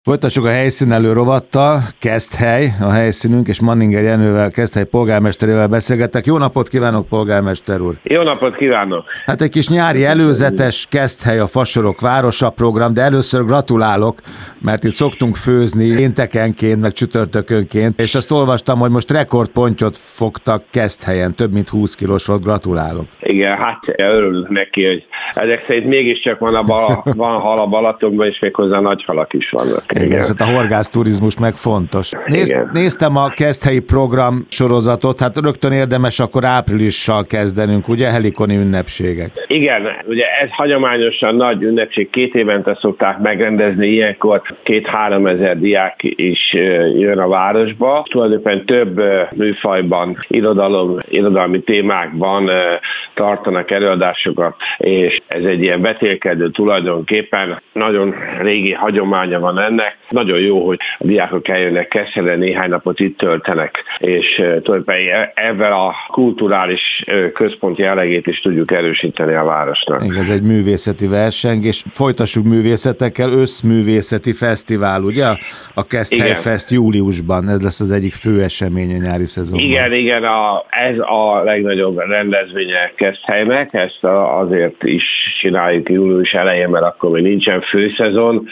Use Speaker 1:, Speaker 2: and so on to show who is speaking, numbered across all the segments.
Speaker 1: Folytassuk a helyszínelő rovattal, Keszthely a helyszínünk, és Manninger Jenővel, Keszthely polgármesterével beszélgettek. Jó napot kívánok, polgármester úr!
Speaker 2: Jó napot kívánok!
Speaker 1: Hát egy kis nyári előzetes Keszthely a Fasorok városa program, de először gratulálok, mert itt szoktunk főzni péntekenként, meg csütörtökönként, és azt olvastam, hogy most rekordpontyot fogtak Keszthelyen, több mint 20 kilós volt, gratulálok.
Speaker 2: Igen, hát örülök neki, hogy ezek szerint mégiscsak van hal a Balatonban, és méghozzá nagy halak is vannak.
Speaker 1: Igen, a horgászturizmus meg fontos. Néztem a Keszthelyi program sorozatot, hát rögtön érdemes akkor áprilissal kezdenünk, ugye, helikoni ünnepségek.
Speaker 2: Igen, ugye ez hagyományosan nagy ünnepség, 2 évente szokták megrendezni, ilyenkor 2-3 ezer diák is jön a városba. Tulajdonképpen több műfajban, irodalmi témákban tartanak előadásokat, és ez egy ilyen vetélkedő tulajdonképpen. Nagyon régi hagyománya van ennek. Nagyon jó, hogy a diákok eljönnek Keszthelyre, néhány napot itt töltenek, és tulajdonképpen ezzel a kulturális központ jellegét is tudjuk erősíteni a városnak.
Speaker 1: Igen, ez egy művészeti verseny, és folytassuk művészetekkel, összművészeti fesztivál, ugye? A Keszthely Fest júliusban, ez lesz az egyik fő esemény a nyári szezonban.
Speaker 2: Igen, ez a legnagyobb rendezvénye Keszthelynek, ezt azért is csináljuk július elején, mert akkor még nincsen főszezon,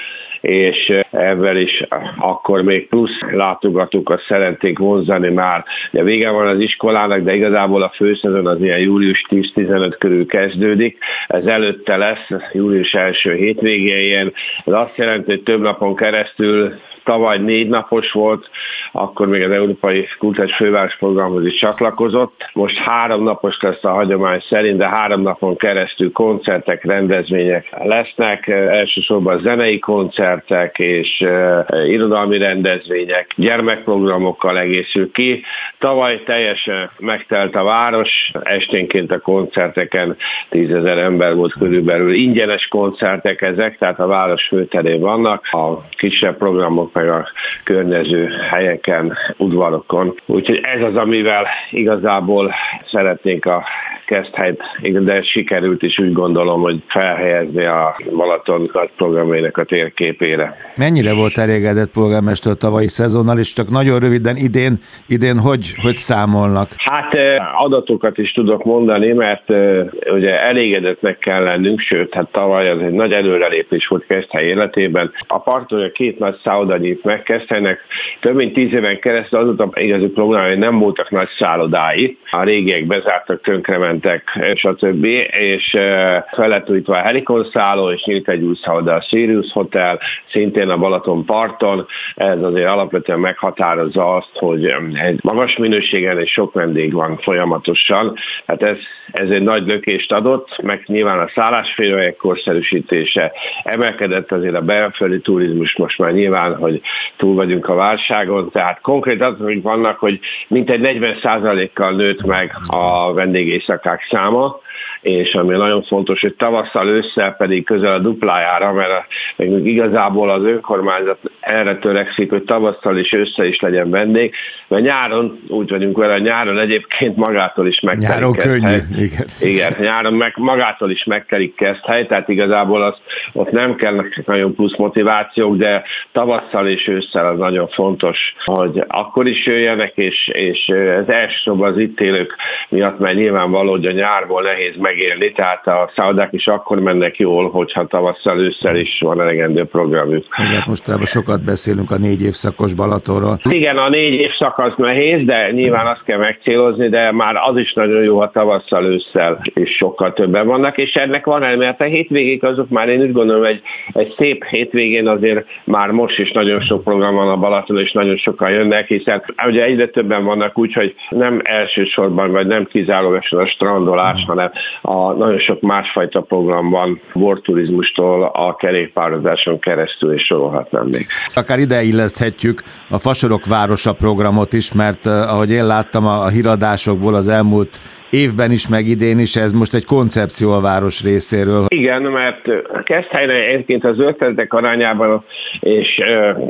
Speaker 2: és ebben is akkor még plusz látogatókat szeretnénk vonzani már. Ugye vége van az iskolának, de igazából a főszezon az ilyen július 10-15 körül kezdődik. Ez előtte lesz, július első hétvégén. Ez azt jelenti, hogy több napon keresztül, tavaly 4 napos volt, akkor még az Európai Kulturális Főváros Programhoz is csatlakozott. Most 3 napos lesz a hagyomány szerint, de 3 napon keresztül koncertek, rendezvények lesznek, elsősorban zenei koncertek és irodalmi rendezvények, gyermekprogramokkal egészül ki. Tavaly teljesen megtelt a város, esténként a koncerteken 10 000 ember volt körülbelül. Ingyenes koncertek ezek, tehát a város főterén vannak, a kisebb programok meg a környező helyeken, udvarokon. Úgyhogy ez az, amivel igazából szeretnénk a Keszthelyt, de sikerült is, úgy gondolom, hogy felhelyezni a Balaton programjainak a térképére.
Speaker 1: Mennyire volt elégedett polgármester tavalyi szezonnal, és csak nagyon röviden idén hogy számolnak?
Speaker 2: Hát adatokat is tudok mondani, mert ugye elégedettnek kell lennünk, sőt, hát tavaly az egy nagy előrelépés volt Keszthely életében. A parton a 2 nagy szálloda nyit meg Keszthelynek, több mint 10 éven keresztül azóta igazi programjai nem voltak nagy szállodái. A régiek bezártak, tönkrementek, stb. És fel lett újítva a Helikon szálló, és nyílt egy új szálloda, a Sirius Hotel, szintén a Balaton parton. Ez azért alapvetően meghatározza azt, hogy egy magas minőségen és sok vendég van folyamatosan. Hát ez egy nagy lökést adott, meg nyilván a szállásfélőhelyek korszerűsítése, emelkedett azért a belföldi turizmus, most már nyilván, hogy túl vagyunk a válságon, tehát konkrét adatok vannak, hogy mintegy 40%-kal nőtt meg a vendégéjszakák száma, és ami nagyon fontos, hogy tavasszal, ősszel pedig közel a duplájára, mert még igazából az önkormányzat erre törekszik, hogy tavasszal és ősszel is legyen vendég, mert nyáron, úgy vagyunk vele, nyáron egyébként magától is megtelik
Speaker 1: nyáron könnyű,
Speaker 2: igen, nyáron magától is megtelik Keszthely, tehát igazából ott nem kell nagyon plusz motivációk, de tavasszal és ősszel az nagyon fontos, hogy akkor is jöjjenek, és ez elsősorban az itt élők miatt, mert nyilvánvaló, hogy a nyárból nehéz megélni, tehát a szállodák is akkor mennek jól, hogyha tavasszal, ősszel is van elegendő programjuk.
Speaker 1: Igen, mostában sokat beszélünk a 4 évszakos Balatonról.
Speaker 2: Igen, a 4 évszak az nehéz, de nyilván azt kell megcélozni, de már az is nagyon jó, ha tavasszal, ősszel is sokkal többen vannak, és ennek van el, mert a hétvégék azok már én úgy gondolom, egy szép hétvégén azért már most is nagyon sok program van a Balaton, és nagyon sokan jönnek, hiszen ugye egyre többen vannak úgy, hogy nem elsősorban, vagy nem kizárólagosan a strandolás, hanem nagyon sok másfajta program van, borturizmustól a kerékpározáson keresztül, és sorolhatnám még.
Speaker 1: Akár ide illeszthetjük a Fasorok városa programot is, mert ahogy én láttam a híradásokból az elmúlt évben is, meg idén is, ez most egy koncepció a város részéről.
Speaker 2: Igen, mert Keszthelyre egyébként az ötletek arányában, és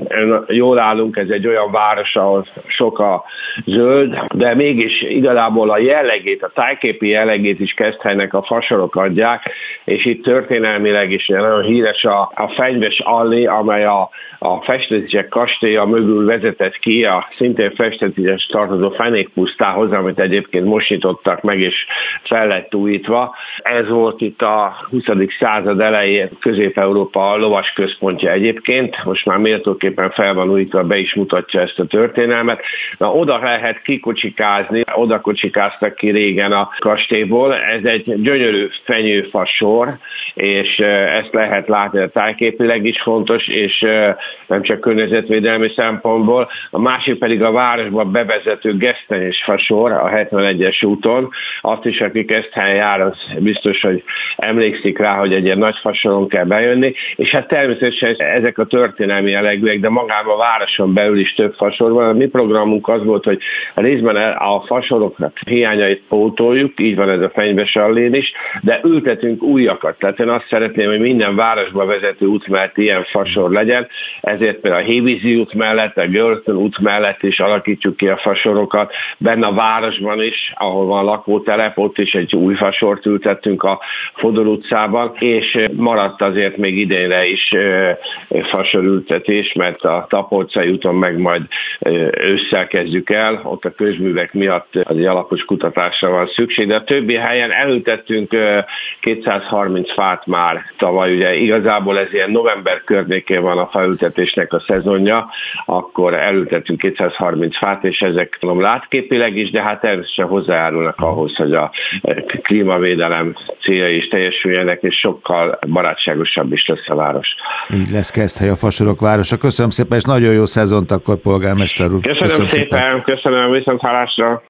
Speaker 2: jól állunk, ez egy olyan város, ahol sok a zöld, de mégis igazából a jellegét, a tájképi jellegét is Keszthelynek a fasorok adják, és itt történelmileg is nagyon híres a Fenyves Allé, amely a Festeticsek kastélya mögül vezetett ki a szintén Festeticsek tartozó Fenékpusztához, amit egyébként most nyitottak meg, és fel lett újítva. Ez volt itt a 20. század elején Közép-Európa lovas központja egyébként, most már méltóképpen fel van újítva, be is mutatja ezt a történelmet. Na, oda lehet kikocsikázni, oda kocsikáztak ki régen a kastélyból. Ez egy gyönyörű fenyőfasor, és ezt lehet látni, a tájképileg is fontos, és nem csak környezetvédelmi szempontból. A másik pedig a városba bevezető gesztenyés fasor a 71-es úton. Azt is, aki Keszthelyen jár, az biztos, hogy emlékszik rá, hogy egy ilyen nagy fasoron kell bejönni, és hát természetesen ezek a történelmi jellegűek, de magában a városon belül is több fasor van. A mi programunk az volt, hogy részben a fasoroknak hiányait pótoljuk, így van ez a Fenyves Allén is, de ültetünk újakat. Tehát én azt szeretném, hogy minden városba vezető út mellett ilyen fasor legyen, ezért például a Hévízi út mellett, a Görtön út mellett is alakítjuk ki a fasorokat, benne a városban is, ahol van lakótelep, ott is egy új fasort ültettünk a Fodor utcában, és maradt azért még idénre is fasorültetés, mert a Tapolcai úton meg majd ősszel kezdjük el, ott a közművek miatt az egy alapos kutatásra van szükség, de a többi helyen elültettünk 230 fát már tavaly, ugye igazából ez ilyen november környékén van a faültetésnek a szezonja, akkor elültettünk 230 fát, és ezek látképileg is, de hát természetesen hozzájárulnak ahhoz, hogy a klímavédelem céljai is teljesüljenek, és sokkal barátságosabb is lesz a város.
Speaker 1: Így lesz Keszthely, a fasorok városa. Köszönöm szépen, és nagyon jó szezont akkor, polgármester úr.
Speaker 2: Köszönöm szépen, köszönöm, viszonthallásra.